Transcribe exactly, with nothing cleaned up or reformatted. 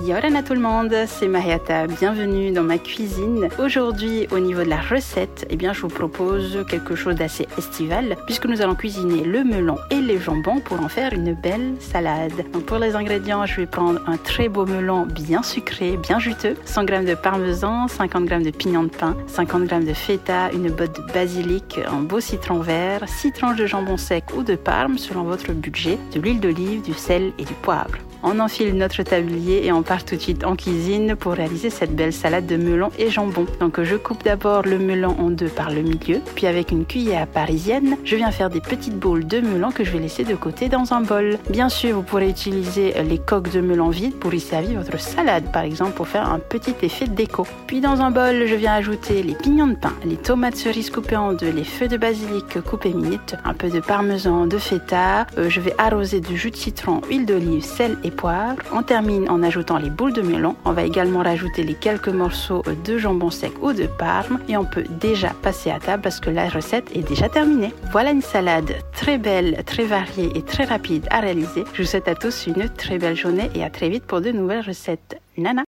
Yorana tout le monde, c'est Mariata, bienvenue dans ma cuisine. Aujourd'hui, au niveau de la recette, eh bien, je vous propose quelque chose d'assez estival puisque nous allons cuisiner le melon et les jambons pour en faire une belle salade. Donc pour les ingrédients, je vais prendre un très beau melon bien sucré, bien juteux, cent grammes de parmesan, cinquante grammes de pignon de pain, cinquante grammes de feta, une botte de basilic, un beau citron vert, six tranches de jambon sec ou de parme selon votre budget, de l'huile d'olive, du sel et du poivre. On enfile notre tablier et on part tout de suite en cuisine pour réaliser cette belle salade de melon et jambon. Donc je coupe d'abord le melon en deux par le milieu, puis avec une cuillère parisienne, je viens faire des petites boules de melon que je vais laisser de côté dans un bol. Bien sûr, vous pourrez utiliser les coques de melon vides pour y servir votre salade, par exemple pour faire un petit effet de déco. Puis dans un bol, je viens ajouter les pignons de pain, les tomates cerises coupées en deux, les feuilles de basilic coupées minutes, un peu de parmesan, de feta. Euh, je vais arroser de jus de citron, huile d'olive, sel et poivre. On termine en ajoutant les boules de melon. On va également rajouter les quelques morceaux de jambon sec ou de parme et on peut déjà passer à table parce que la recette est déjà terminée. Voilà une salade très belle, très variée et très rapide à réaliser. Je vous souhaite à tous une très belle journée et à très vite pour de nouvelles recettes. Nana!